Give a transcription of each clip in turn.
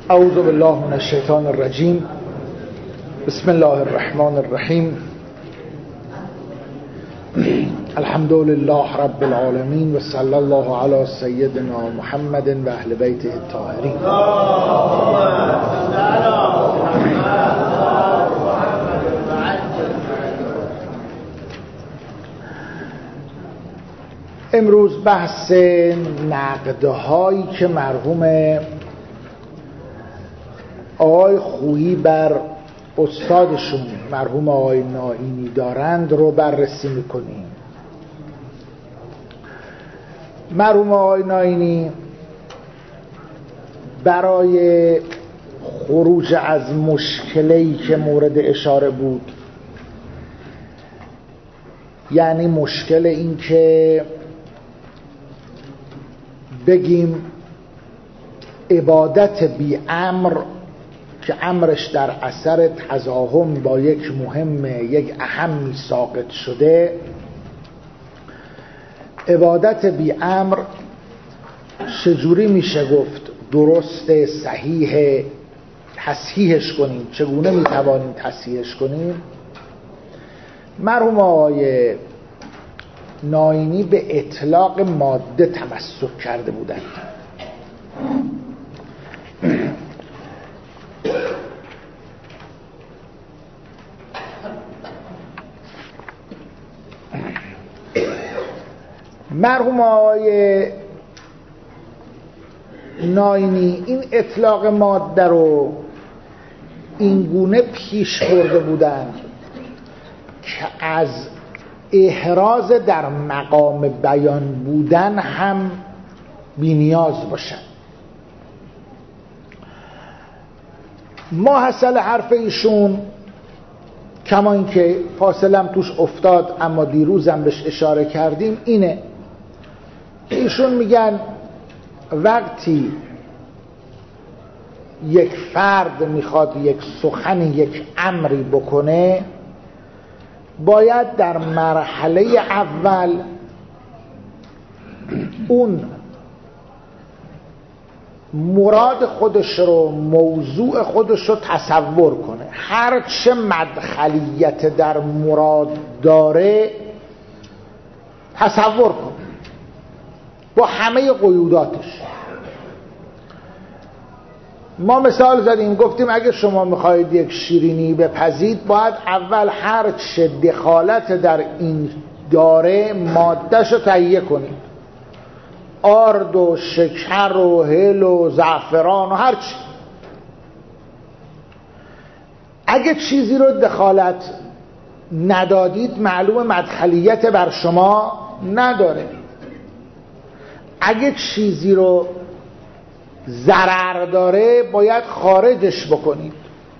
اعوذ بالله من الشیطان الرجیم. بسم الله الرحمن الرحیم. الحمد لله رب العالمین و صلی الله علی سیدنا محمد و اهل بیته الطاهرین. امروز بحث نقدهایی که مرحوم آقای خویی بر استادشون مرحوم آقای نائینی دارند رو بررسی میکنیم. مرحوم آقای نائینی برای خروج از مشکلی که مورد اشاره بود، یعنی مشکل این که بگیم عبادت بی امر که امرش در اثر تزاحم با یک مهم یک اهمی ساقط شده، عبادت بی امر چجوری میشه گفت درست صحیح تصحیحش کنیم، چگونه میتوانیم تصحیحش کنیم. مرحوم آقای نائینی به اطلاق ماده تمسک کرده بودند. مرحوم آقای نائینی این اطلاق ماده رو اینگونه پیش برده بودند که از احراز در مقام بیان بودن هم بی‌نیاز باشن. ماحصل حرف ایشون، کما اینکه فاصلم توش افتاد اما دیروزم بهش اشاره کردیم، اینه که ایشون میگن وقتی یک فرد میخواد یک سخنی، یک امری بکنه، باید در مرحله اول اون مراد خودش رو، موضوع خودش رو تصور کنه. هر چه مدخلیت در مراد داره تصور کنه با همه قیوداتش. ما مثال زدیم، گفتیم اگه شما میخواهید یک شیرینی بپزید، باید اول هر چه دخالت در این داره مادهش رو تهیه کنید، آرد و شکر و هل و زعفران و هر چی. اگه چیزی رو دخالت ندادید، معلوم مدخلیت بر شما نداره. اگه چیزی رو ضرر داره، باید خارجش بکنید.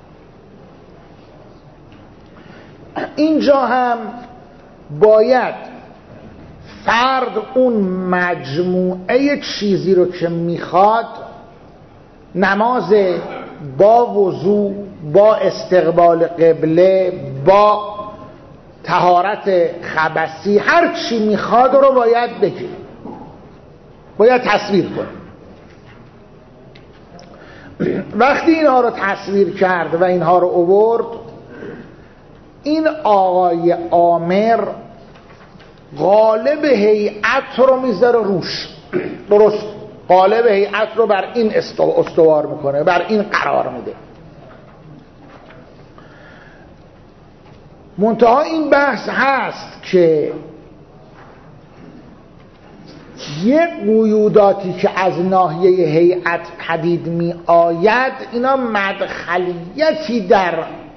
اینجا هم باید فرد اون مجموعه چیزی رو که میخواد، نماز با وضو، با استقبال قبله، با طهارت خبثی، هر چی میخواد رو باید بگه، باید تصویر کنه. وقتی اینها رو تصویر کرد و اینها رو آورد، این آقای آمر قالب هیئت رو میذاره روش، درست قالب هیئت رو بر این استوار میکنه، بر این قرار میده. منتها این بحث هست که یک قیوداتی که از ناحیه هیئت پدید می آید، اینا مدخلیتی در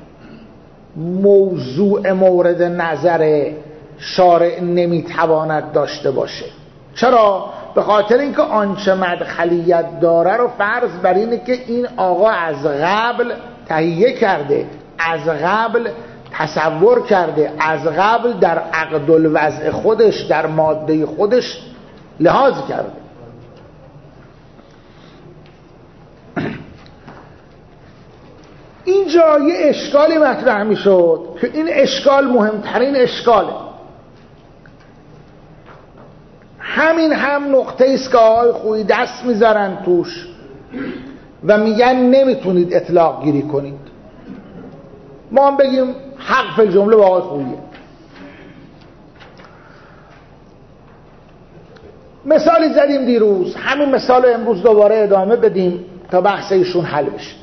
موضوع مورد نظر شارع نمیتواند داشته باشه. چرا؟ به خاطر اینکه آنچه مدخلیت داره رو فرض بر اینه که این آقا از قبل تهیه کرده، از قبل تصور کرده، از قبل در عقد الوضع خودش، در ماده خودش لحاظ کرده. اینجا یه اشکالی مطرح می شد که این اشکال مهمترین اشکاله. همین هم نقطه ایست که آقای خویی دست میذارن توش، و میگن نمیتونید اطلاق گیری کنید. ما هم بگیم حق فی الجمله با آقای خوییه. مثالی زدیم دیروز، همین مثال رو امروز دوباره ادامه بدیم تا بحث ایشون حل بشه.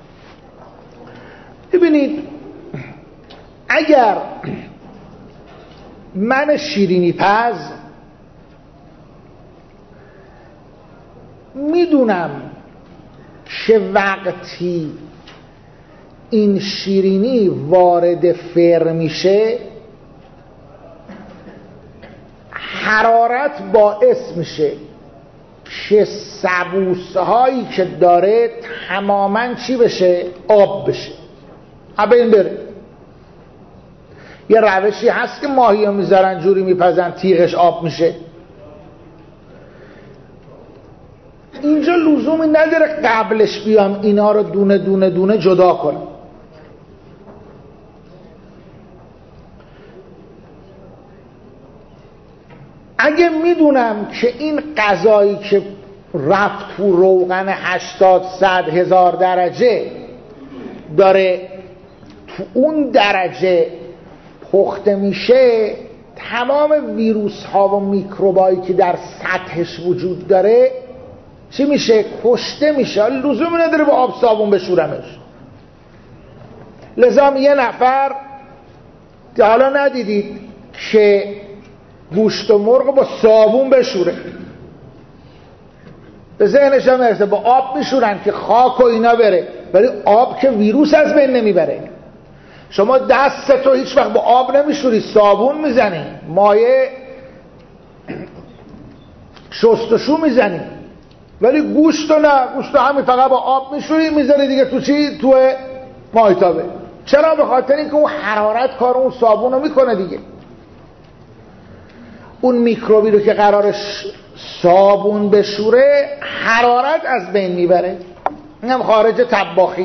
ببینید اگر من شیرینی پز میدونم که وقتی این شیرینی وارد فر میشه حرارت باعث میشه که سبوسه هایی که داره تماما چی بشه؟ آب بشه، ابه این بره. یه روشی هست که ماهی ها میذارن جوری میپزن تیغش آب میشه. اینجا لزومی نداره قبلش بیام اینا رو دونه دونه دونه جدا کنم. اگه میدونم که این غذایی که رفت تو روغن 80-100 هزار درجه داره تو اون درجه پخته میشه، تمام ویروس ها و میکروبایی که در سطحش وجود داره چی میشه؟ کشته میشه. لزومی نداره با آب صابون بشورمش. لذا یه نفر حالا ندیدید که گوشت و مرغ با صابون بشوره؟ به ذهنش هم نرسه با آب میشورن که خاک و اینا بره، ولی آب که ویروس از بین نمیبره. شما دستتو هیچ وقت با آب نمیشوری، صابون میزنی، مایع شستشو میزنی، ولی گوشتو نه، گوشتو همین فقط با آب میشوری میذاری دیگه تو چی؟ تو مایتابه. چرا؟ به خاطر اینکه اون حرارت کار اون صابون رو میکنه دیگه. اون میکروبی رو که قرارش صابون بشوره حرارت از بین میبره. اینم خارج طباخی.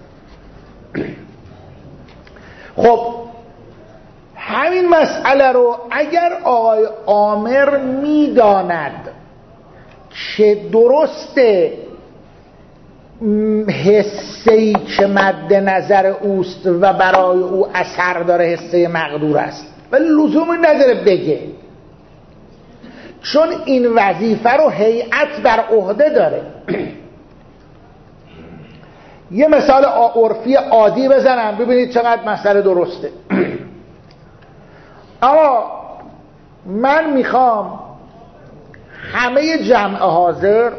خب همین مسئله رو اگر آقای عامر میداند که درسته حسه‌ای که مد نظر اوست و برای او اثر داره حسه مقدور است، ولی لزومی نداره بگه، چون این وظیفه رو هیئت بر عهده داره. یه مثال عرفی عادی بزنم ببینید چقدر مسئله درسته. اما من میخوام همه جمع حاضر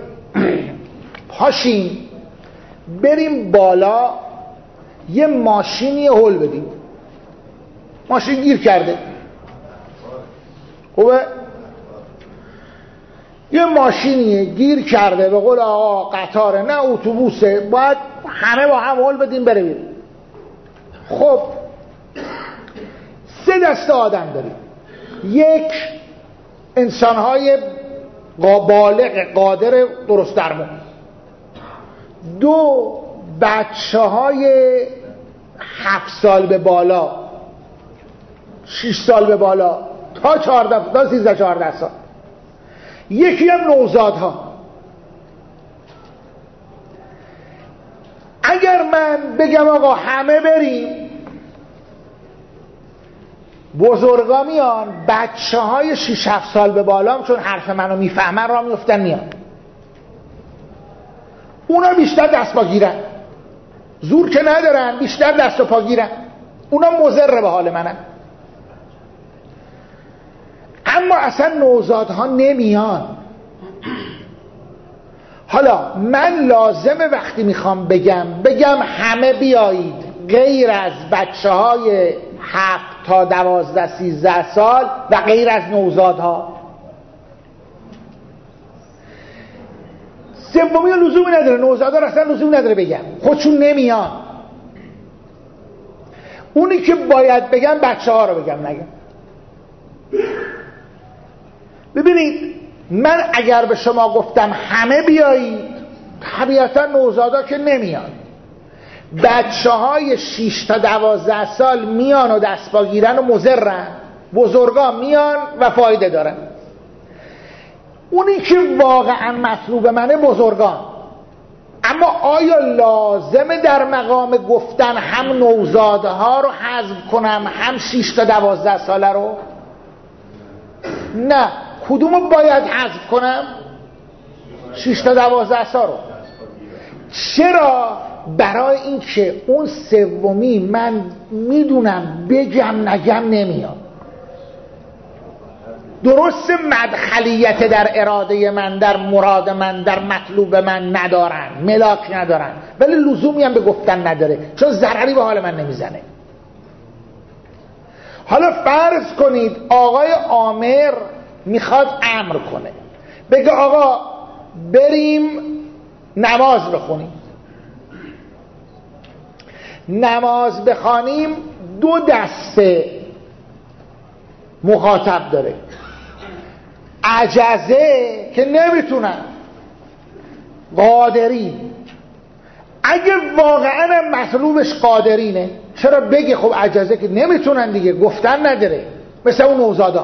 پاشیم بریم بالا یه ماشینی هل بدیم. ماشین گیر کرده، خوبه؟ یه ماشینیه گیر کرده، به قول آقا قطاره نه اتوبوسه، باید همه با هم هل بدیم بره بیرون. خب 3 دسته آدم داریم. یک، انسانهای بالغ قادر درست درمون. 2، بچه‌های 7 سال به بالا، 6 سال به بالا تا 14 تا 13-14 سال. یکی هم نوزادها. اگر من بگم آقا همه بریم، بزرگا میان، بچه های 6-7 سال به بالا چون حرف منو میفهمن را میفتن میان، اونا بیشتر دست پا گیرن، زور که ندارن، بیشتر دست و پا گیرن، اونا مضر به حال منن. اما اصلا نوزادها نمیان. حالا من لازمه وقتی میخوام بگم همه بیایید غیر از بچه های 7 تا 12-13 سال و غیر از نوزادها. سومی لزومی نداره، نوزادها اصلا لزومی نداره بگم، خودشون نمیان. اونی که باید بگم بچه ها رو بگم نگم. ببینید من اگر به شما گفتم همه بیایید، طبیعتا نوزادا که نمیان، بچه های 6 تا 12 سال میان و دست پا گیرن و مضرن، بزرگا میان و فایده دارن. اونی که واقعا مطلوب منه بزرگان. اما آیا لازمه در مقام گفتن هم نوزاده ها رو حذف کنم هم 6 تا 12 ساله رو؟ نه. کدومو باید حذف کنم؟ 6 تا 12 سال رو. چرا؟ برای اینکه اون سومی من میدونم بگم نگم نمیاد. درست مدخلیت در اراده من، در مراد من، در مطلوب من ندارن، ملاک ندارن، ولی لزومی هم به گفتن نداره چون ضرری به حال من نمیزنه. حالا فرض کنید آقای آمر میخواد امر کنه، بگه آقا بریم نماز بخونیم. نماز بخوانیم 2 دسته مخاطب داره. عجزه که نمیتونن، قادرین. اگه واقعا مطلوبش قادرینه چرا بگه خب عجزه که نمیتونن دیگه، گفتن نداره، مثل اون نوزادا.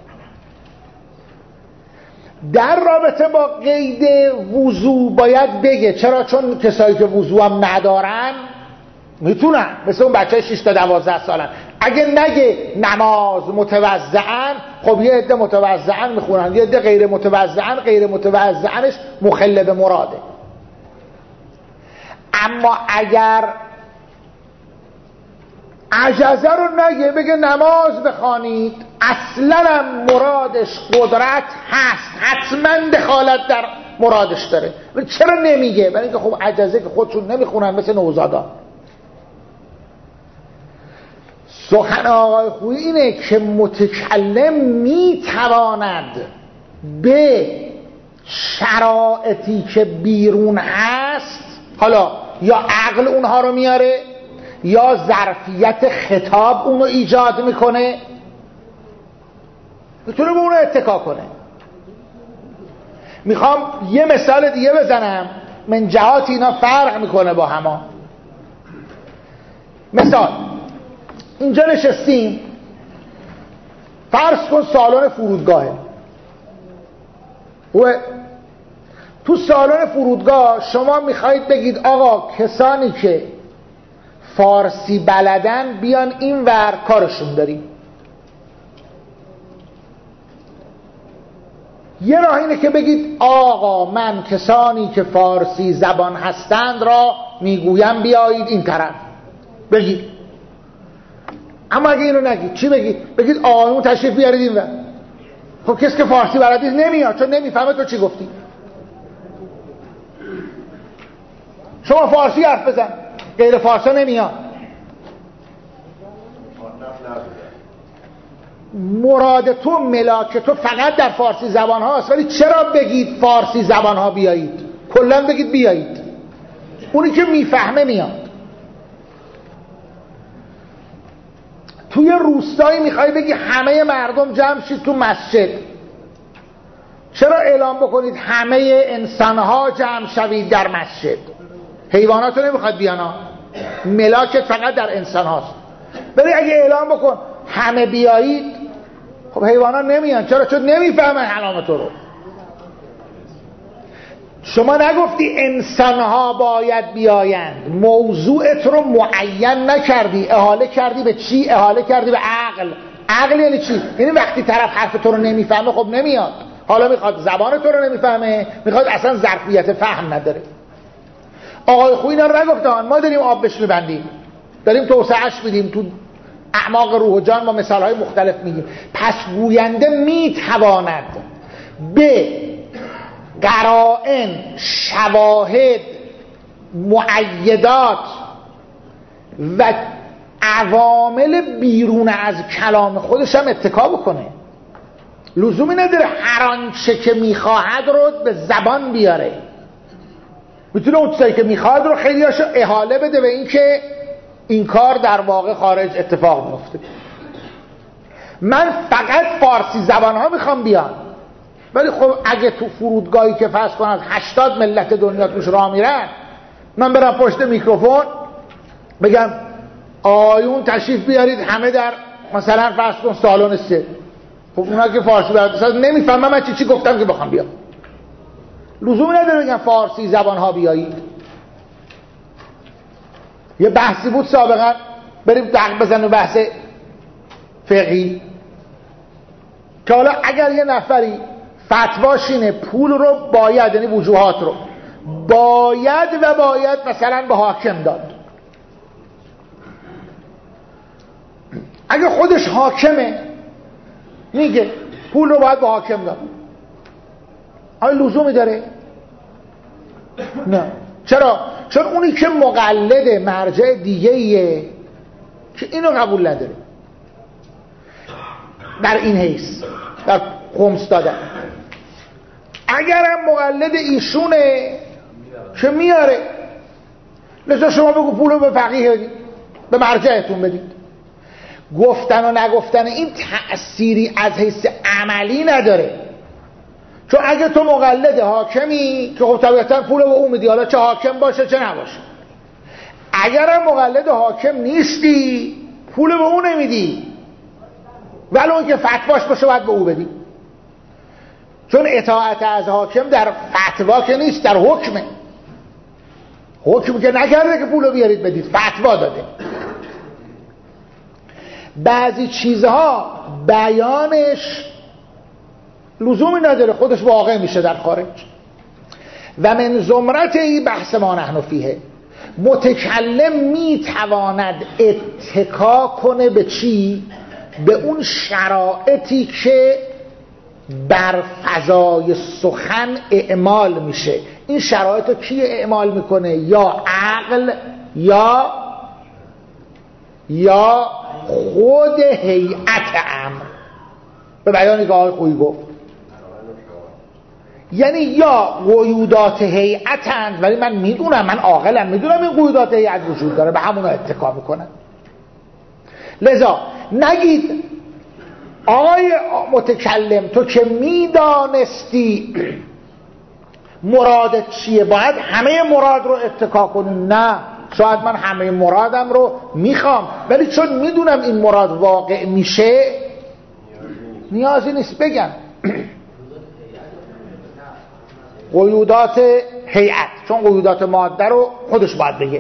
در رابطه با قید وضو باید بگه چرا؟ چون کسایی که وضو هم ندارن میتونن، مثل اون بچه 6 تا 12 سالن. اگه نگه نماز متوضعن، خب یه عده متوضعن میخونن، یه عده غیر متوضعن، غیر متوضعنش مخل به مراده. اما اگر عجزه رو نگه، بگه نماز بخوانید، اصلا هم مرادش قدرت هست، حتما دخالت در مرادش داره، چرا نمیگه؟ برای اینکه خب عجزه که خودشون نمیخونن مثل نوزادا. سخن آقای خویی اینه که متکلم میتواند به شرایطی که بیرون هست، حالا یا عقل اونها رو میاره یا ظرفیت خطاب اونو ایجاد میکنه، میتونه به اونو اتکا کنه. میخوام یه مثال دیگه بزنم، من جهات اینا فرق میکنه با هما. مثال، اینجا نشستیم، فرض کن سالن فرودگاهه و تو سالن فرودگاه شما میخواید بگید آقا کسانی که فارسی بلدن بیان این ور کارشون داریم. یه راه اینه که بگید آقا من کسانی که فارسی زبان هستند را میگویم بیایید این طرف، بگید. اما اگه اینو نگید چی بگید؟ بگید آقایون تشریف بیارید این ور. خب کسی که فارسی بلد نیست نمیاد، چون نمیفهمه تو چی گفتی. شما فارسی حرف بزن، غیر فارسی نمیاد. مراد تو، ملاک تو فقط در فارسی زبان هاست، ولی چرا بگید فارسی زبان ها بیایید؟ کلا بگید بیایید، اونی که میفهمه میاد. توی روستایی میخوای بگی همه مردم جمع شید تو مسجد، چرا اعلام بکنید همه انسانها جمع شوید در مسجد؟ حیوانات رو نمیخواد بیانا، ملاکت فقط در انسان هاست. ولی اگه اعلام بکن همه بیایید، خب حیوانات نمیان. چرا؟ چون نمیفهمن کلام تو رو. شما نگفتی انسانها باید بیایند، موضوعت رو معین نکردی، احاله کردی به چی؟ احاله کردی به عقل. عقل یعنی چی؟ یعنی وقتی طرف حرف تو رو نمیفهمه خب نمیاد. حالا میخواد زبان تو رو نمیفهمه، میخواد اصلا ظرفیت فهم نداره. آقای خویی اینا رو نگفتن، ما داریم آب بهش میبندیم، داریم توسعهش میدیم، تو اعماق روح و جان با مثالهای مختلف میگیم. پس گوینده میتواند به قرائن، شواهد، مؤیدات و عوامل بیرون از کلام خودش هم اتکا بکنه. لزومی نداره هر آنچه که میخواهد رو به زبان بیاره. میتونه اون چیزی که میخواد رو خیلی هاشو احاله بده به این که این کار در واقع خارج اتفاق میفته. من فقط فارسی زبان ها میخوام بیان، ولی خب اگه تو فرودگاهی که فرض کن از 80 ملت دنیا توش راه میرن، من برم پشت میکروفون بگم آیون تشریف بیارید همه در مثلا فرض کن سالن 3، خب اونا که فارسی بلد نمیفهمم من چی گفتم که بخوام بیام. لزومی نداره بگم فارسی زبان ها بیایید. یه بحثی بود سابقا، بریم دق بزنیم بحث فقهی که حالا اگر یه نفری فتواش اینه پول رو باید، یعنی وجوهات رو باید مثلا به حاکم داد، اگه خودش حاکمه میگه پول رو باید به حاکم داد، آیا لزومی داره؟ نه. چرا؟ چون اونی که مقلد مرجع دیگه ایه که اینو قبول نداره در این حیث، در خمس دادن. اگرم مقلد ایشونه که میاره، لذا شما بگو پولو به فقیه بدید، به مرجعتون بدید. گفتن و نگفتن این تأثیری از حیث عملی نداره، چون اگه تو مقلد حاکمی که خب طبیعتا پول به اون میدی، حالا چه حاکم باشه چه نباشه. اگرم مقلد حاکم نیستی پول به اون نمیدی، ولی اون که فتواش باشه باید به او بدی، چون اطاعت از حاکم در فتوا که نیست، در حکمه. حکم که نکرده که پولو بیارید بدید، فتوا داده. بعضی چیزها بیانش لزومی نداره، خودش واقع میشه در خارج. و من زمرت این بحث ما نحن فیه، متکلم میتواند اتکا کنه به چی؟ به اون شرایطی که بر فضای سخن اعمال میشه. این شرایط رو کی اعمال میکنه؟ یا عقل یا خود هیئت امر. به بیانی که آقای خویی گفت، یعنی یا قیودات هیئتند، ولی من میدونم، من عاقلم، میدونم این قیودات هیئت وجود داره، به همون اتکا میکنم. لذا نگید آقای متکلم تو که میدانستی مرادت چیه باید همه مراد رو اتکا کنی. نه، شاید من همه مرادم رو میخوام، ولی چون میدونم این مراد واقع میشه نیازی نیست بگم. قیودات هیئت، چون قیودات ماده رو خودش باید بگه.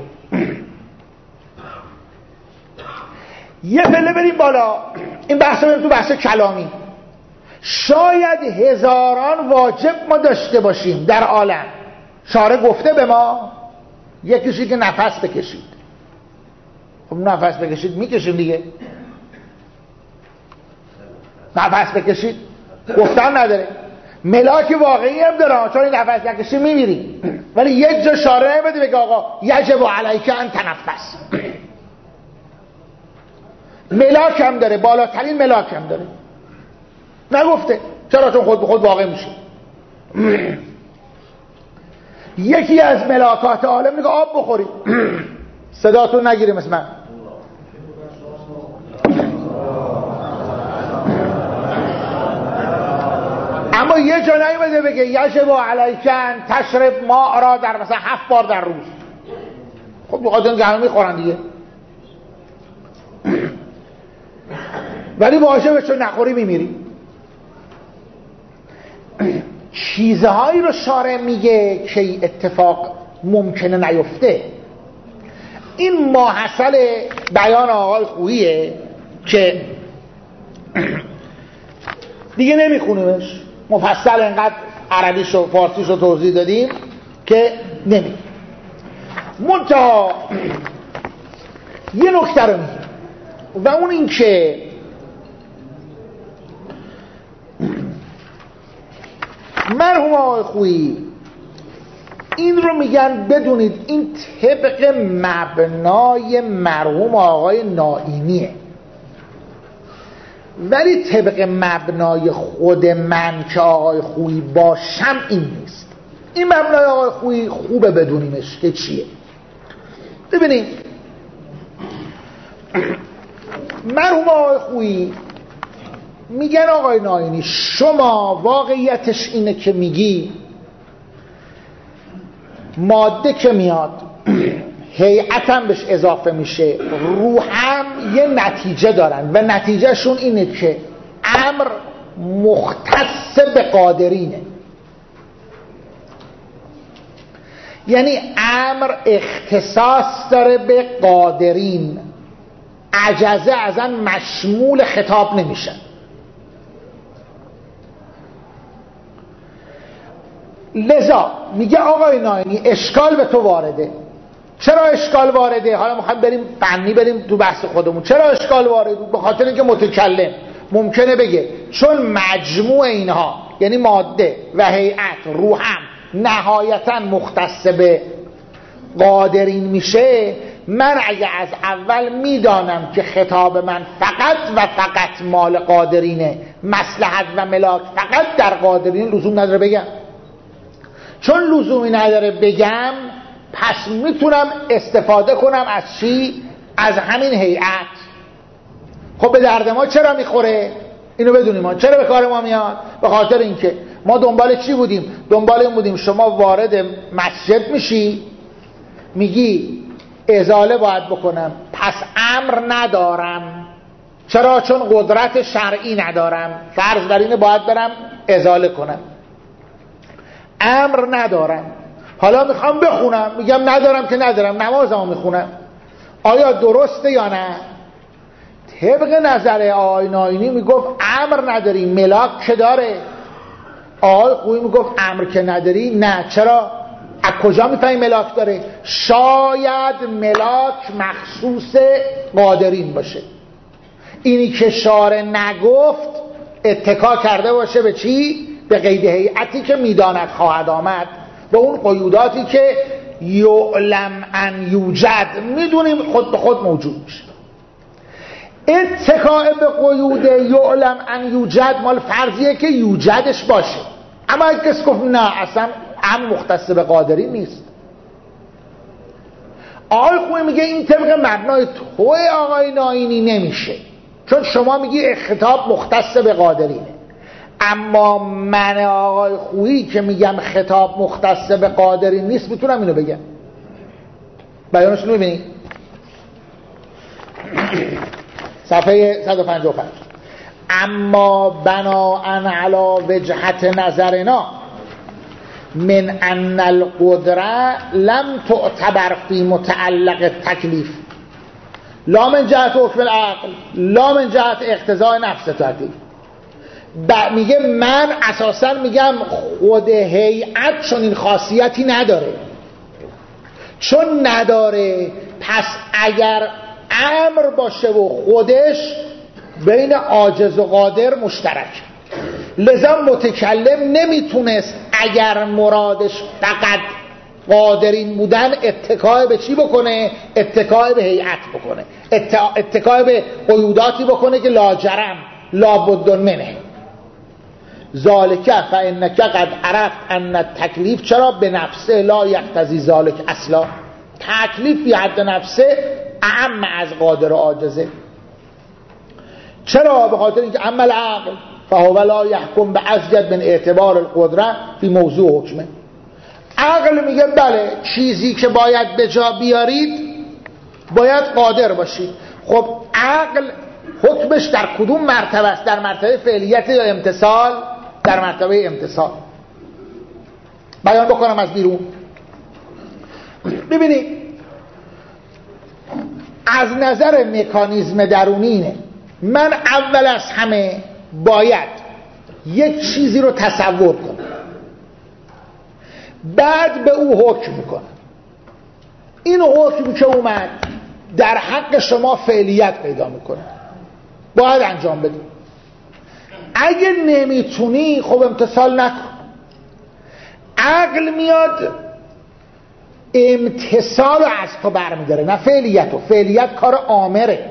یه پله بریم بالا، این بحث بریم تو بحث کلامی. شاید هزاران واجب ما داشته باشیم در عالم، شارع گفته به ما یکیشی که نفس بکشید. خب نفس بکشید میکشیم دیگه، نفس بکشید گفتن نداره. ملاک واقعی هم داره، چون این نفس نکشید میمیری، ولی یک جا شارع نمیده بگه آقا یجب علیک ان تنفس. ملاک هم داره، بالاترین ملاک هم داره، نگفته. چرا؟ چون خود به خود واقع میشه. یکی از ملاکات عالم میگه آب بخورید. صداتون نگیره مثل من. اما یه جا نیومده بگه یجب علیکن تشرب ماء را در مثلا 7 بار در روز. خب بخاطر اینکه همه میخورن دیگه، ولی واجبه چون نخوری میمیری. چیزهایی رو شارع میگه که اتفاق ممکنه نیفته. این ماحصل بیان آقای خوییه که دیگه نمیخونیمش، مفصل انقدر عربیش و فارسیش رو توضیح دادیم که نمیگه. منتها یه نکته رو میگه، و اون این که مرحوم آقای خویی این رو میگن بدونید این طبق مبنای مرحوم آقای نائینیه، ولی طبق مبنای خود من که آقای خویی باشم این نیست. این مبنای آقای خویی خوبه بدونیمش که چیه. ببینید مرحوم آقای خویی میگن آقای نائینی شما واقعیتش اینه که میگی ماده که میاد هیئت هم بهش اضافه میشه، روح هم یه نتیجه دارن و نتیجه شون اینه که امر مختص به قادرینه. یعنی امر اختصاص داره به قادرین، عجزه ازن مشمول خطاب نمیشه. لذا میگه آقای ناینی اشکال به تو وارده. چرا اشکال وارده؟ حالا میخوایم بریم فنی، بریم تو بحث خودمون. چرا اشکال وارده؟ به خاطر اینکه متکلم ممکنه بگه چون مجموع اینها یعنی ماده و هیئت روحم نهایتا مختص به قادرین میشه، من اگه از اول میدانم که خطاب من فقط و فقط مال قادرینه، مصلحت و ملاک فقط در قادرین، لزوم نداره بگم. چون لزومی نداره بگم، پس میتونم استفاده کنم از چی؟ از همین هیئت. خب به درد ما چرا میخوره؟ اینو بدونیم ما چرا به کار ما میاد. به خاطر اینکه ما دنبال چی بودیم؟ دنبال این بودیم شما وارد مسجد میشی، میگی ازاله باید بکنم، پس امر ندارم. چرا؟ چون قدرت شرعی ندارم، فرض بر اینه باید برم ازاله کنم، امر ندارم. حالا میخوام بخونم، میگم ندارم که ندارم، نمازمو میخونم. آیا درسته یا نه؟ طبق نظر آقای ناینی میگفت امر نداری، ملاک که داره. آقای خویی میگفت امر که نداری نه. چرا؟ از کجا میفهمی ملاک داره؟ شاید ملاک مخصوص قادرین باشه. اینی که شارع نگفت اتکا کرده باشه به چی؟ به قید هیئتی که میداند خواهد آمد، به اون قیوداتی که یعلم ان یوجد، میدونیم خود به خود موجود میشه. اتکاء به قیود یعلم ان یوجد مال فرضیه که یوجدش باشه. اما اگه کسی گفت نه اصلا امر مختص به قادری نیست، آقای خویی میگه این طبق مبنای توی آقای ناینی نمیشه، چون شما میگی خطاب مختص به قادرینه. اما من آقای خویی که میگم خطاب مختص به قادرین نیست، میتونم اینو بگم. بیانش رو میبینی؟ صفحه 155. اما بناءً علی وجهت نظرنا من ان القدره لم تعتبر فی متعلق تکلیف لا من جهت حکم العقل لا من جهت اقتضاء نفس تکلیف. میگه من اساساً میگم خود هیئت چون این خاصیتی نداره. چون نداره پس اگر امر باشه و خودش بین عاجز و قادر مشترک، لذا متکلم نمیتونست اگر مرادش فقط قادرین بودن اتکای به چی بکنه؟ اتکای به هیئت بکنه، اتکای به قیوداتی بکنه که لاجرم لابد منه. ذالک فانک قد عرفت ان التکلیف چرا به نفسه لا یقتضی ذالک اصلا، تکلیف فی حد نفسه اعم از قادر و عاجزه. چرا؟ به خاطر اینکه اما العقل فهو لا یحکم بازجد من اعتبار القدره فی موضوع حکمه. عقل میگه بله چیزی که باید به جا بیارید باید قادر باشید. خب عقل حکمش در کدوم مرتبه است؟ در مرتبه فعلیت یا امتثال؟ در مرتبه امتثال. بیان بکنم از بیرون. ببینید از نظر مکانیزم درونینه، من اول از همه باید یک چیزی رو تصور کنم، بعد به او حکم میکنم. این حکم که اومد در حق شما فعلیت پیدا میکنه، باید انجام بدیم. اگه نمیتونی خب امتثال نکن. عقل میاد امتثال رو از تو برمیداره، نه فعلیت رو. فعلیت کار آمره.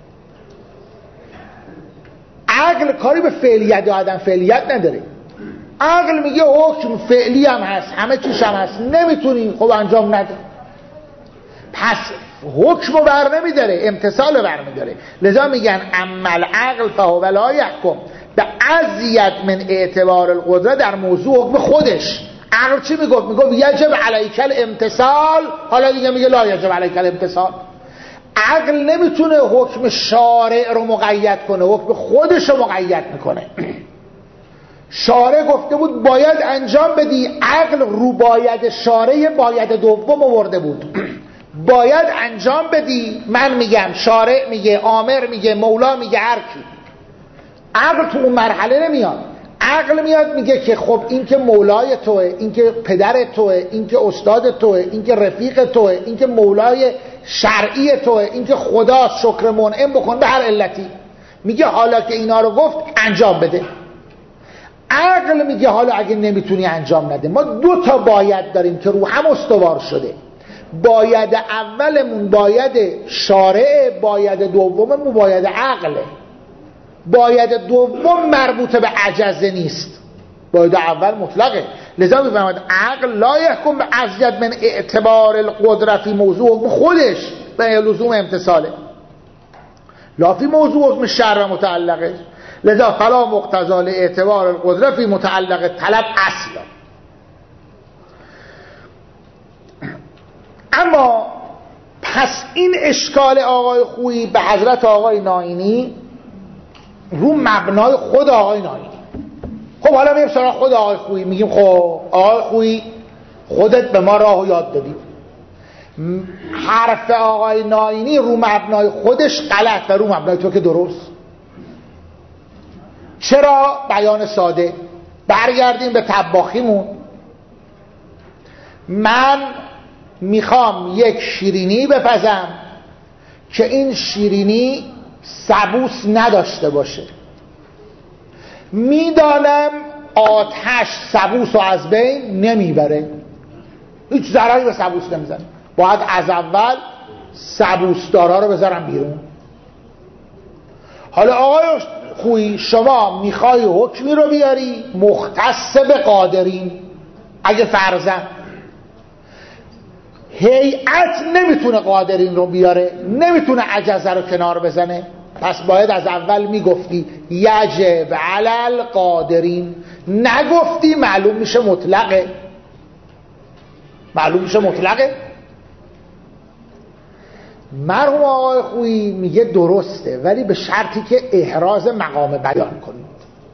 عقل کاری به فعلیت آدم فعلیت نداره. عقل میگه حکم فعلی هم هست، همه چیش هم هست، نمیتونی خب انجام نده. پس حکم رو بر نمیداره، امتثال رو بر میداره. لذا میگن اما العقل فهو لا یحکم به ازید من اعتبار القدره در موضوع حکم خودش. عقل چی میگفت؟ میگفت یجب علیک الامتثال، حالا دیگه میگه لا یجب علیک الامتثال. عقل نمیتونه حکم شارع رو مقید کنه، حکم خودش رو مقید میکنه. شارع گفته بود باید انجام بدی، عقل رو باید شارع باید دوم آورده بود. باید انجام بدی، من میگم، شارع میگه، آمر میگه، مولا میگه، هر کی. عقل تو اون مرحله نمیاد. عقل میاد میگه که خب این که مولای توه، این که پدر توه، این که استاد توه، این که رفیق توه، این که مولای شرعی توه، این که خدا شکر منعم بکن به هر علتی. میگه حالا که اینا رو گفت انجام بده. عقل میگه حالا اگه نمیتونی انجام نده. ما 2 تا باید داریم که رو هم استوار شده. باید اولمون باید شارع، باید دوممون باید عقله. باید دوم مربوط به عجزه نیست، باید اول مطلقه. لذا میفهمد عقل لا یحکم به ازید من اعتبار القدرة فی موضوع خودش به لزوم امتصاله، لا فی موضوع حکم شرع متعلقه. لذا فلا مقتضی اعتبار القدرة فی متعلق طلب اصلا. اما پس این اشکال آقای خویی به حضرت آقای ناینی رو مبنای خود آقای ناینی. خب حالا میریم سراغ خود آقای خویی، میگیم خب آقای خویی خودت به ما راهو یاد دادی. حرف آقای ناینی رو مبنای خودش غلط و رو مبنای تو که درست. چرا؟ بیان ساده. برگردیم به طباخیمون. من میخوام یک شیرینی بپزم که این شیرینی سبوس نداشته باشه. میدانم آتش سبوس رو از بین نمیبره، هیچ ضرری به سبوس نمیزنه. باید از اول سبوسدارا رو بذارم بیرون. حالا آقای خویی شما میخوای حکمی رو بیاری مختص به قادرین. اگه فرضاً هیئت نمیتونه قادرین رو بیاره، نمیتونه عجزه رو کنار بزنه، پس باید از اول میگفتی یجب علی القادرین. نگفتی معلوم میشه مطلقه. معلوم میشه مطلقه. مرحوم آقای خویی میگه درسته، ولی به شرطی که احراز مقام بیان کنید.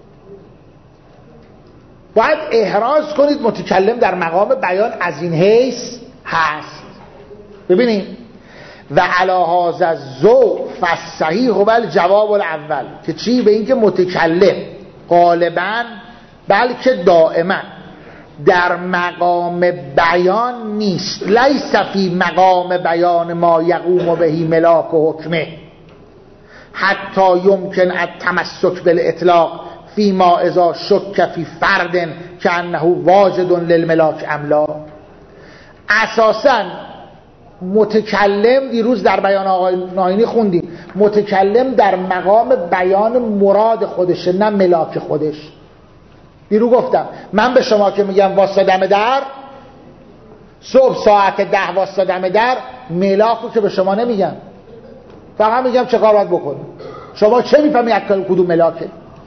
باید احراز کنید متکلم در مقام بیان از این حیث هست. ببینید و علی هذا الذوق فالصحیح هو الجواب الاول، که چی؟ به این که متکلم غالبا بلکه دائما در مقام بیان نیست. لیس فی مقام بیان ما یقوم بهی ملاک و حکمه حتی یمکن التمسک بالاطلاق فی ما اذا شک فی فرد که انه واجد للملاک املا. اساساً متکلم، دیروز در بیان آقای ناینی خوندیم، متکلم در مقام بیان مراد خودشه نه ملاک خودش. دیرو گفتم من به شما که میگم واسطدم در صبح ساعت 10 واسطدم در، ملاکو که به شما نمیگم، فقط میگم چه کار باید بکنی. شما چه میفهمی از کدوم ملاکه؟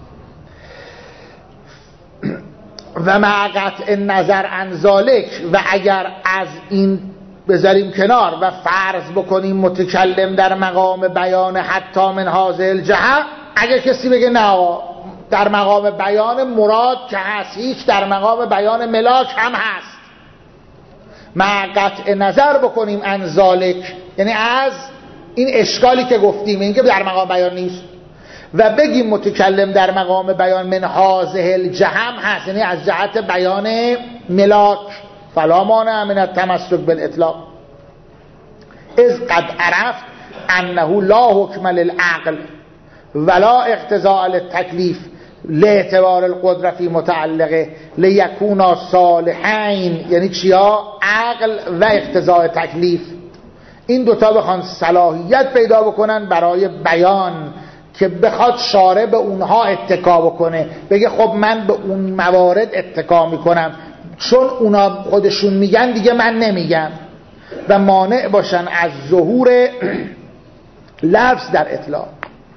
و مع قطع نظر عن ذالک، و اگر از این بذاریم کنار و فرض بکنیم متکلم در مقام بیان حتی من هذه الجهه، اگر کسی بگه نه در مقام بیان مراد که هست، هیچ در مقام بیان ملاک هم هست، مع قطع نظر بکنیم عن ذالک، یعنی از این اشکالی که گفتیم، این که در مقام بیان نیست، و بگیم متکلم در مقام بیان من هذه الجهه هست، یعنی از جهت بیان ملاک، فلا مانع من التمسک بالاطلاق اذ قد عرفت انه لا حکم للعقل ولا اقتضاء للتکلیف لاعتبار القدرة فی متعلقه لیکونا صالحین. یعنی چیا؟ عقل و اقتضاء تکلیف، این دوتا بخوان صلاحیت پیدا بکنن برای بیان، که بخواد شارع به اونها اتکا بکنه، بگه خب من به اون موارد اتکا میکنم چون اونا خودشون میگن دیگه من نمیگم، و مانع باشن از ظهور لفظ در اطلاق.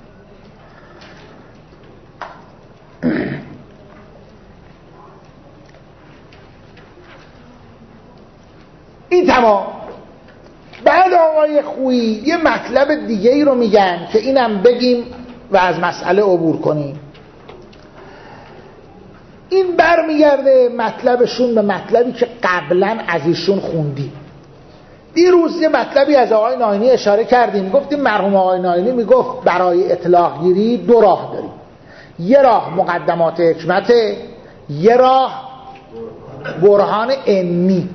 این تمام. بعد آقای خویی یه مطلب دیگه ای رو میگن که اینم بگیم و از مسئله عبور کنیم. این برمیگرده مطلبشون به مطلبی که قبلا از ایشون خوندیم. دیروز یه مطلبی از آقای ناینی اشاره کردیم، گفتیم مرحوم آقای ناینی میگفت برای اطلاق گیری دو راه داریم، یه راه مقدمات حکمته، یه راه برهان عنی.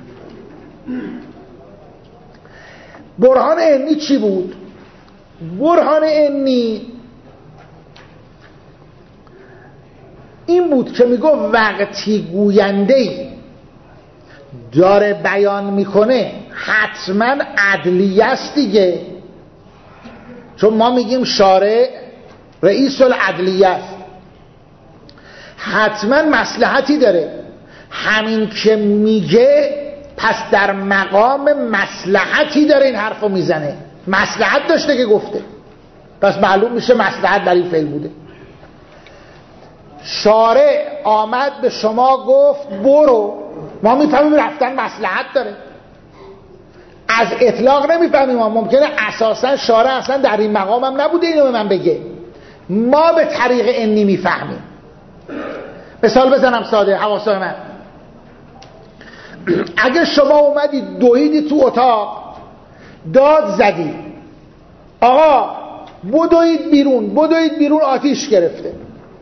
برهان عنی چی بود؟ برهان عنی این بود که میگفت وقتی گوینده‌ای داره بیان میکنه حتما عدلیه است دیگه، چون ما میگیم شارع رئیس العدلیه است، حتما مصلحتی داره. همین که میگه پس در مقام مصلحتی داره این حرفو میزنه، مصلحت داشته که گفته، پس معلوم میشه مصلحت در این فعل بوده. شارع آمد به شما گفت برو، ما میفهمیم رفتن مصلحت داره. از اطلاق نمیفهمیم، ما ممکنه اساسا شارع اصلا در این مقام هم نبوده اینو به من بگه، ما به طریق عنی میفهمیم. مثال بزنم ساده حواسای من، اگه شما اومدی دویدی تو اتاق داد زدی آقا بدوید بیرون آتیش گرفته،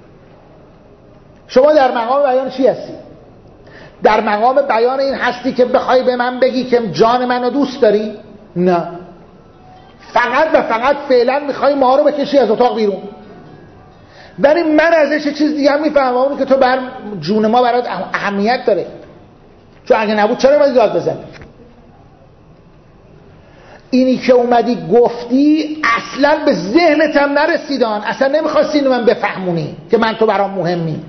شما در مقام بیان چی هستی؟ در مقام بیان این هستی که بخوای به من بگی که جان منو دوست داری؟ نه، فقط و فقط فعلا میخوای ما رو بکشی از اتاق بیرون. ولی من ازش چیز دیگه هم میفهمم، اونی که تو بر جون ما برات اهمیت داره، چون اگه نبود چرا اومدی داد بزنی؟ اینی که اومدی گفتی اصلا به ذهنت هم نرسیدان، اصلا نمیخواستی اینو من بفهمونی که من تو برام مهمی.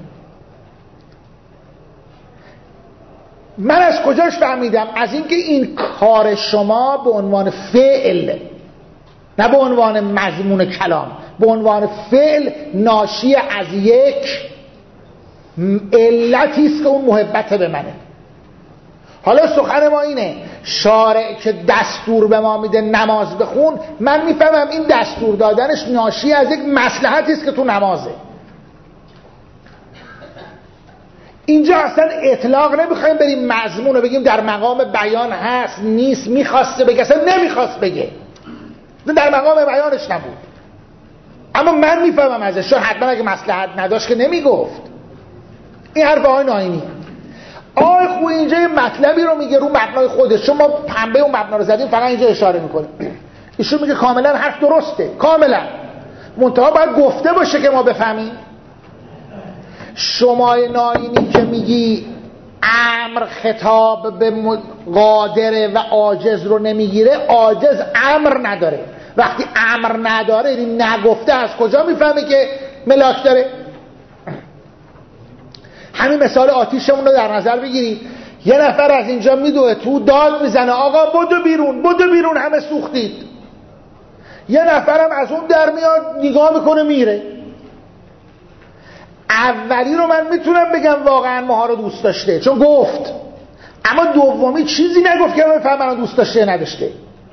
من از کجاش فهمیدم؟ از اینکه این کار شما به عنوان فعل، نه به عنوان مضمون کلام، به عنوان فعل ناشی از یک علتی است که اون محبت به منه. حالا سخن ما اینه، شارع که دستور به ما میده نماز بخون، من میفهمم این دستور دادنش ناشی از یک مصلحتی است که تو نمازه. اینجا اصلا اطلاق نمیخوایم بریم مضمون رو بگیم در مقام بیان هست نیست، میخواسته بگه، اصلا نمیخواست بگه، در مقام بیانش نبود، اما من میفهمم ازش، چون حتما اگه مصلحت نداشت که نمیگفت. این حرف آقای ناینی. آقای خوی اینجا یه مطلبی رو میگه رو مبنای خودش، چون ما پنبه اون مبنا رو زدیم، فقط اینجا اشاره میکنه. ایشون میگه کاملا حرف درسته، کاملا، منتها باید گفته باشه که ما بفهمیم. شما ناینی که میگی امر خطاب به قادر و عاجز رو نمیگیره، عاجز امر نداره. وقتی امر نداره، این نگفته، از کجا میفهمه که ملاک داره؟ همین مثال آتیشمون رو در نظر بگیرید. یه نفر از اینجا میدوه تو، داد میزنه آقا بدو بیرون همه سوختید. یه نفرم از اون در میاد نگاه میکنه میره. اولی رو من میتونم بگم واقعا ماها رو دوست داشته چون گفت، اما دومی چیزی نگفت که من بفهم منو دوست داشته نداشته.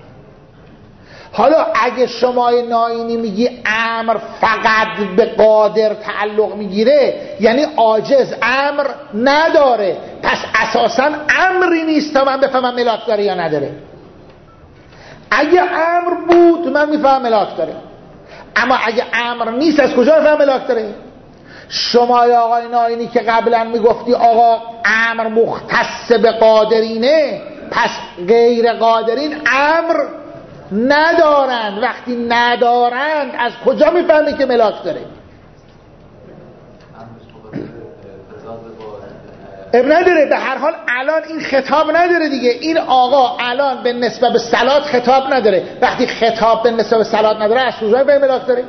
حالا اگه شما ناینی میگی امر فقط به قادر تعلق میگیره، یعنی عاجز امر نداره، پس اساسا امری نیست تا من بفهمم ملاک داره یا نداره. اگه امر بود من میفهم ملاک داره، اما اگه امر نیست از کجا بفهم ملاک داره؟ شما یا آقای ناینی که قبلا میگفتی آقا امر مختص به قادرینه، پس غیر قادرین امر ندارند. وقتی ندارند از کجا میفهمی که ملاک داره؟ اب نداره. به هر حال الان این خطاب نداره دیگه. این آقا الان به نسبت به صلات خطاب نداره. وقتی خطاب به نسبت به صلات نداره از کجا به ملاک داره؟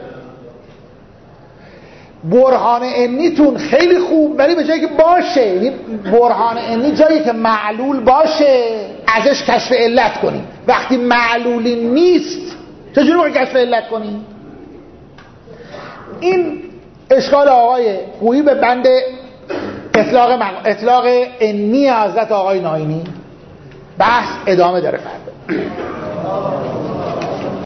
برهان عنیتون خیلی خوب، ولی به جایی که باشه، یعنی برهان عنی جایی که معلول باشه ازش کشف علت کنیم. وقتی معلولی نیست چجوری باید کشف علت کنیم؟ این اشکال آقای خویی به بند اطلاق عنی حضرت آقای ناینی. بحث ادامه داره فردا.